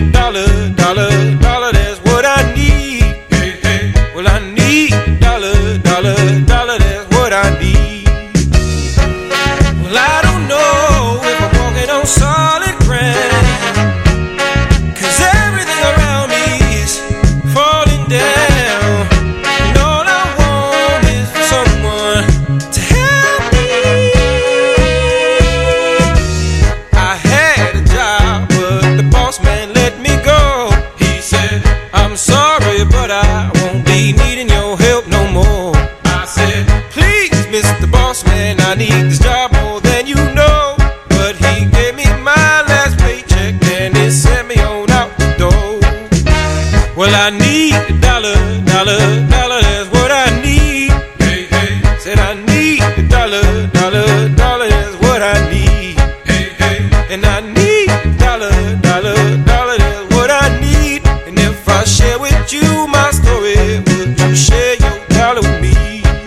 a dollar, dollar, dollar, that's what I need. Hey, hey. Well, I need a dollar, dollar, dollar, that's what I need. Well, I don't know if I'm walking on solid ground, 'cause everything around me is falling down. And all I want is for someone to help me. I had a job, but the boss man let me go. He said, I'm sorry, but I won't be needing your help no more. I said, please, Mr. Boss Man, I need this job more than you know. But he gave me my last paycheck and it sent me on out the door. Well, I need a dollar, dollar, dollar, that's what I need. Hey, hey. Said I need a dollar, dollar, dollar, that's what I need. Hey, hey. And I need a dollar, dollar, dollar, that's what I need. And if I share with you my story, would you share your dollar with me?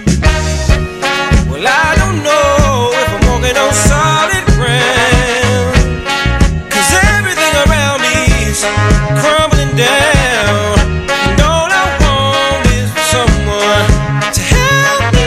Well, I don't know if I'm walking on solid ground, 'cause everything around me is crumbling down. And all I want is for someone to help me.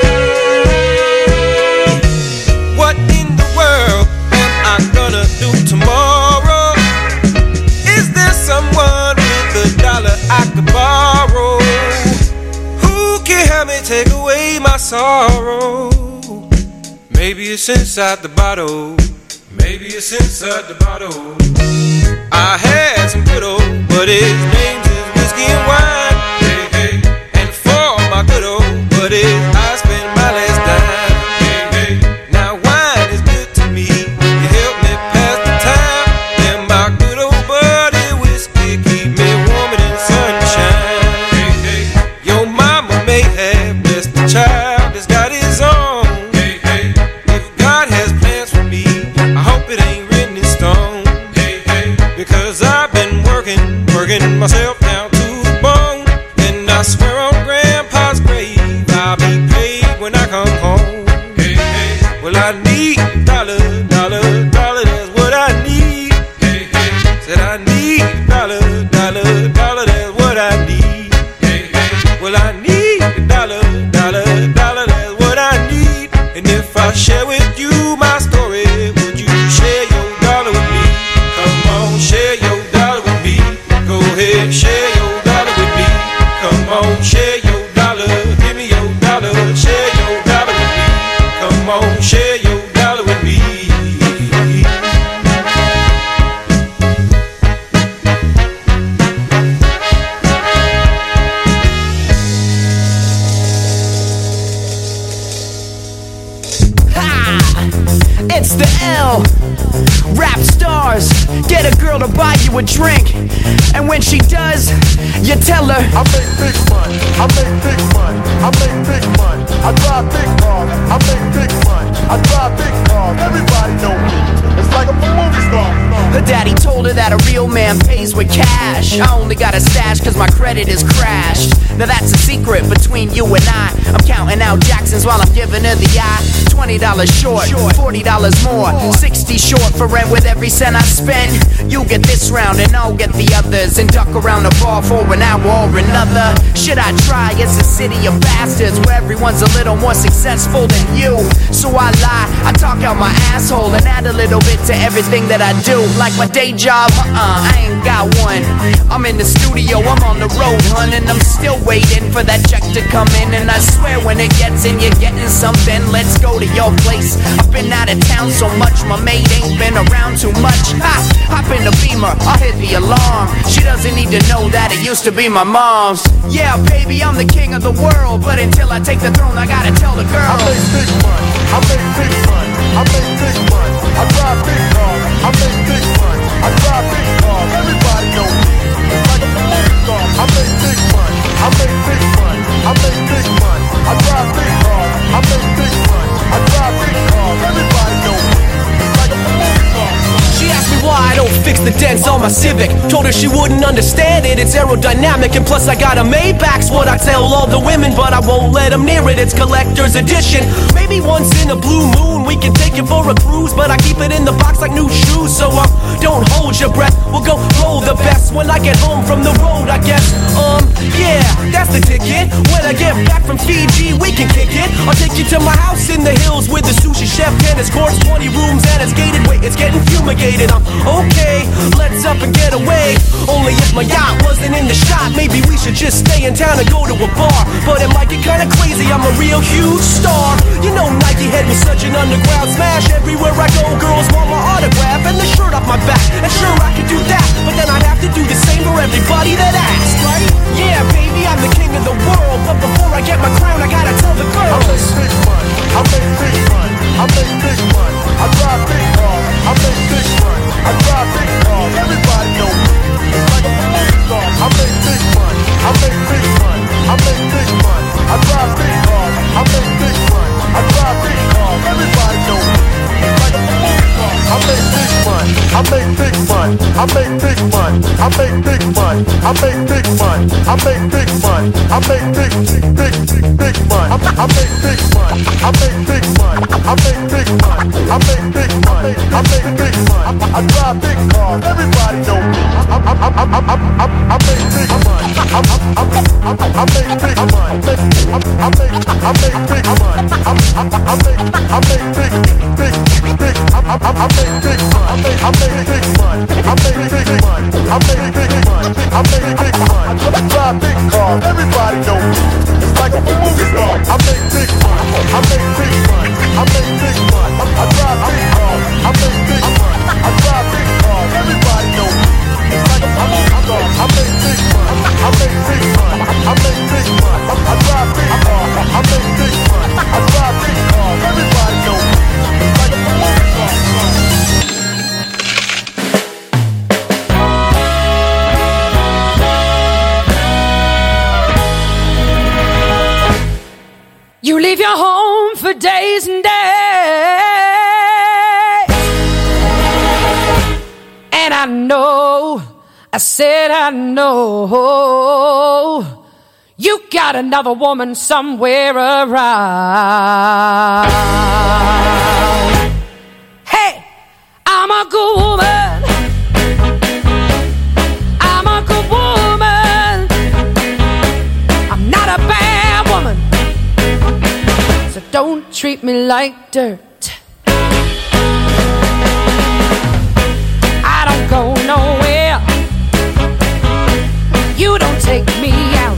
What in the world am I gonna do tomorrow? Is there someone with a dollar I could borrow? Who can help me take away my sorrow? Maybe it's inside the bottle. Maybe it's inside the bottle. I had some good old, but his name's is whiskey and wine. Hey, hey. And for my good old buddies, I spend my last dime. Hey, hey. Now wine is good to me. You help me pass the time. And my good old buddy whiskey keep me warmer than sunshine. Hey, hey. Your mama may have blessed the child that's got his own. Hey, hey. If God has plans for me, I hope it ain't written in stone. Hey, hey. Because I've been working myself down to the bone. And I swear on Grandpa's grave, I'll be paid when I come home. Hey, hey. Well, I need a dollar, dollar, dollar, that's what I need. Hey, hey. Said I need a dollar, dollar, dollar, that's what I need. Hey, hey. Well, I need a dollar, dollar, dollar, that's what I need. And if I share with you my story, would you share your dollar with me? Come on, share your dollar with me. Go ahead, share your dollar with me. Come on, share your dollar. Give me your dollar, share your dollar with me. Come on, share your dollar with me. It's the L. Rap stars, get a girl to buy you a drink, and when she does, you tell her, I make big money, I make big money, I make big money, I drive big cars, I make big money, I drive big cars, everybody know me, it's like I'm a movie star. her daddy told her that a real man pays with cash. I only got a stash 'cause my credit is crashed. Now that's a secret between you and I. I'm counting out Jacksons while I'm giving her the eye. $20 short, $40 more, 60 short for rent with every cent I spend. You get this round and I'll get the others, and duck around the bar for an hour or another. Should I try? It's a city of bastards where everyone's a little more successful than you. So I lie, I talk out my asshole and add a little bit to everything that I do. Like my day job, I ain't got one. I'm in the studio, I'm on the road, hun, and I'm still waiting for that check to come in. And I swear when it gets in, you're getting something. Let's go to your place. I've been out of town so much, my mate ain't been around too much. Ha! Hop in the Beamer, I'll hit the alarm. She doesn't need to know that it used to be my mom's. Yeah, baby, I'm the king of the world, but until I take the throne, I gotta tell the girl. I make big money, I make big money, I make big money, I drive big cars, I make big money, I drive big cars, everybody know me, it's like I'm a movie star. I make big money, I make big money, I make big money, I drive big cars, I make big money, I drive big cars, everybody know me, it's like I'm a movie star. She asked me why I don't fix the dents on my Civic. Told her she wouldn't understand it, it's aerodynamic, and plus I got a Maybach's what I tell all the women, but I won't let them near it, it's collector's edition. Maybe once in a blue moon we can take it for a cruise, but I keep it in the box like new shoes, so don't hold your breath, we'll go roll the bus when I get home from the road, I guess. Yeah, that's the ticket. When I get back from Fiji, we can kick it. I'll take you to my house in the hills with the sushi chef, tennis courts, 20 rooms, and it's gated. Wait, it's getting fumigated. I'm okay, let's up and get away. Only if my yacht wasn't in the shot, maybe we should just stay in town and go to a bar. But it might get kinda crazy, I'm a real huge star. You know Nike Head was such an underground smash. Everywhere I go, girls want my autograph and the shirt off my back. And sure, I could do that, but then I'd have to do the same for everybody that asks, right? Yeah, baby, I'm the king of the world, but before I get my crown, I gotta tell the girls. I make big money, I make big money, I make big money. I drive big cars, I make big money, I drive big cars. Everybody know me, it's like a movie star. I make big money, I make big money, I make big money. I drive big cars, I make big money, I drive big cars. Everybody know me, it's like a movie star. I make big money, I make big money, I make big money, I make big money, I make big money, I make big money, I make big money, I make big money, I make big money, I make big money, I make big money, I make big money. I drive big cars, everybody know me. I make big money, I make big money, I make big money, I make big money, I make big money, I make big money. I drive big cars, everybody know me. It's like a movie star. I make big money, I make big money, I make big money. I drive big cars, I make big money, I drive big cars, everybody know me. It's like a movie star. I make big money, I make big money, I make big money. I drive big cars, I make big money, I drive big cars, everybody know me. It's like a movie star. You leave your home for days and days, and I know, I said I know, you got another woman somewhere around. Hey, I'm a good woman, I'm a good woman, I'm not a bad woman, so don't treat me like dirt. I don't go nowhere, you don't take me out.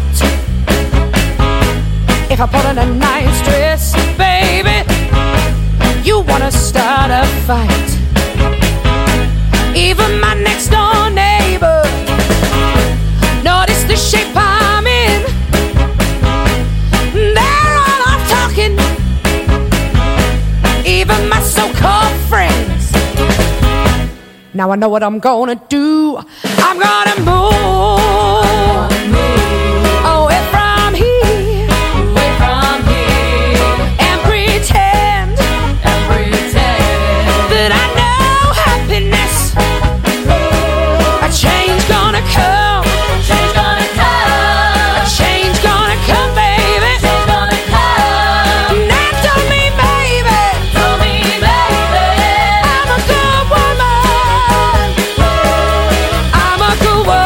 If I put on a nice dress, baby, you wanna start a fight. Even my next door neighbor noticed the shape I'm in. They're all off talking, even my so-called friends. Now I know what I'm gonna do. I'm gonna move away from here, and pretend that I know happiness. A change gonna come, a change gonna come, baby. Now tell me, baby, I'm a good woman, I'm a good woman.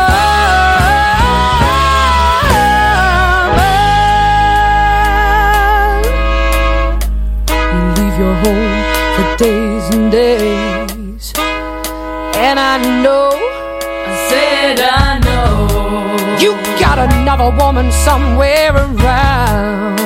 You leave your home for days and days, and I know, I said I know, you got another woman somewhere around.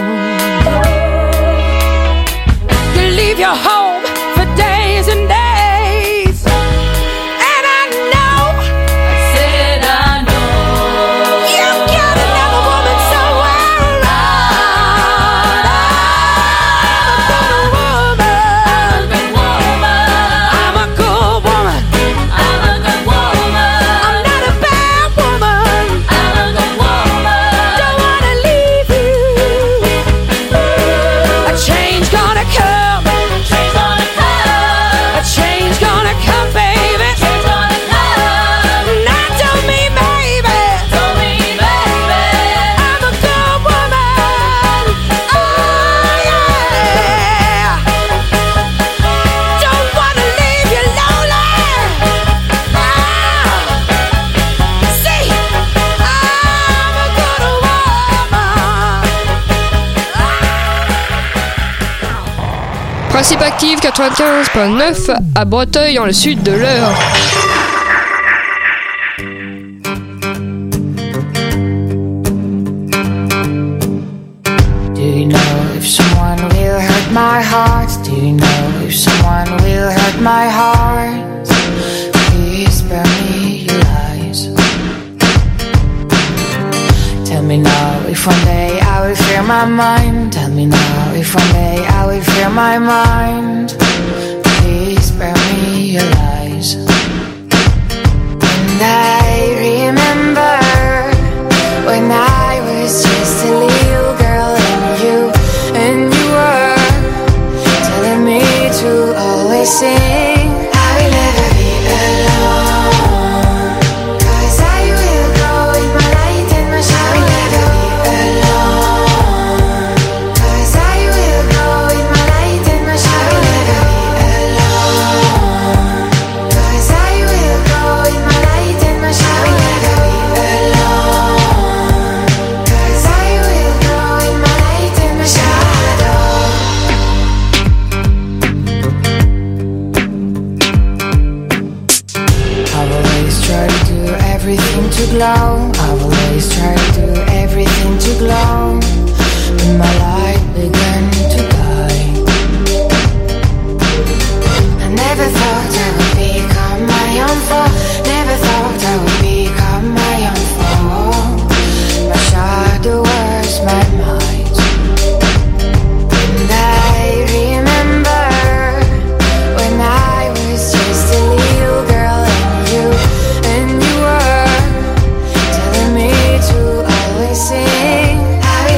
You leave your home for days and days, and I know, I said I know, you got another woman somewhere around. I'm a good woman, I'm not a bad woman, don't wanna leave you. A change gonna come, Principe Active 95.9 à Breteuil dans le sud de l'Eure. Do you know if someone will hurt my heart? Do you know if someone will hurt my heart? Please spare me your lies. Tell me now if one day I will fear my mind. Tell me now if one day I will fear my mind. Please spare me your lies. And I remember when I was just a little girl and you were telling me to always sing. I will never be alone, 'cause I will go with my light and my shine. I will never be alone, 'cause I will go with my light and my shine. I will never be alone, 'cause I will go with my light and my shine. I will never be alone, 'cause I will go with my light and my shadow. I will always try to do everything to glow. I will always try to do everything to glow. When my light began to die, I never thought I would become my own foe. Never thought I would become my own foe. My shadow was my might. And I remember when I was just a little girl and you were telling me to always sing. I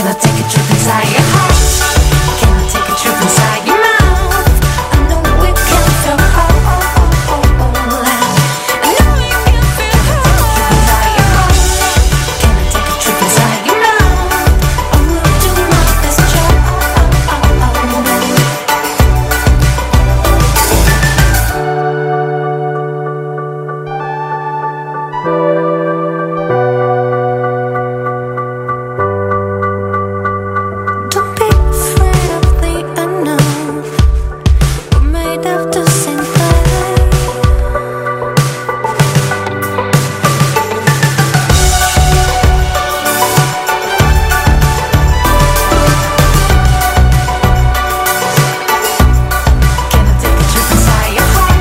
I take a trip inside your heart? Can I take a trip inside your mouth? I know we can feel whole. I know we can feel whole. Inside your heart. Can I take a trip inside your mouth? I will do my best job. Don't be afraid of the unknown. We're made of the same clay. Can I take a trip inside your heart?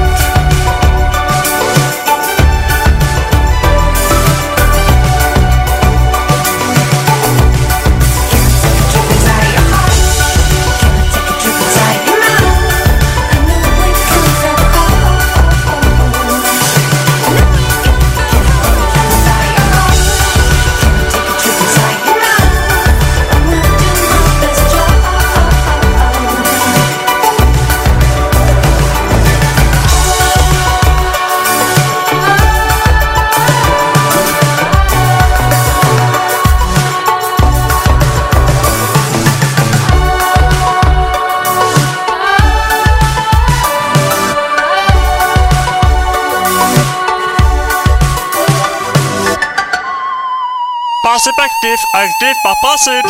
Passive active, active but passive.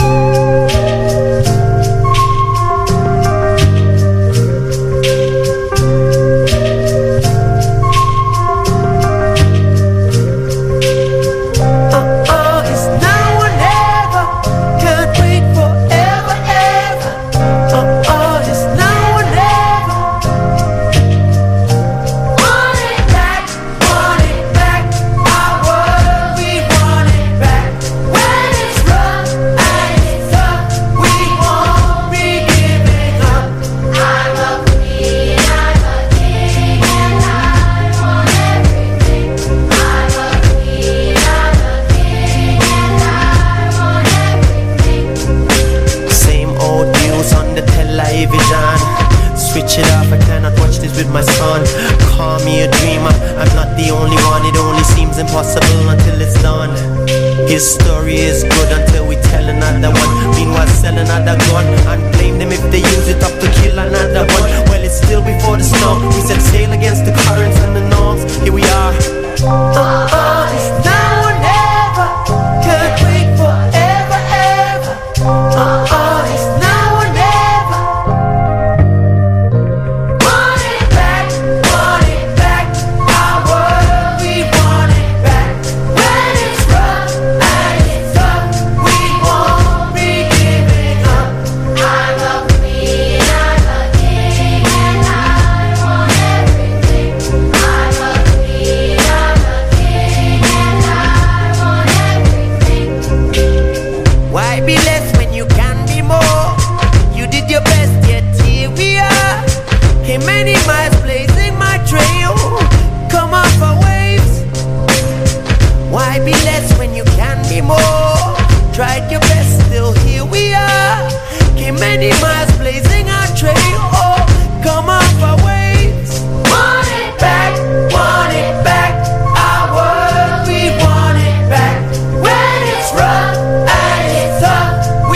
It's now or never. Can't wait forever, ever. It's now or never. Want it back, our world, we want it back. When it's rough and it's tough, we won't be giving up. I'm a queen, I'm a king, and I want everything. I'm a queen, I'm a king, and I want everything. Same old news on the television. Switch it off, I cannot watch this with my son. Call me a dreamer, I'm not the only one. It only seems impossible until it's done. His story is good until we tell another one. Meanwhile sell another gun and blame them if they use it up to kill another one. Well, it's still before the storm. We set sail against the currents and the norms. Here we are. It's now or never. Can't wait forever, ever. It's now or never. Want it back, our world, we want it back. When it's rough and it's tough, we won't be giving up. I'm a queen, I'm a king, and I want everything. I'm a queen, I'm a king, and I want everything. Why be less when you can be more? You did your best, yet here we are. Came many miles blazing my trail. Come off our waves. Why be less when you can be more? Tried your best, still here we are. Came many miles blazing our trail. Come off our waves. Want it back, our world, we want it back. When it's rough and it's tough, we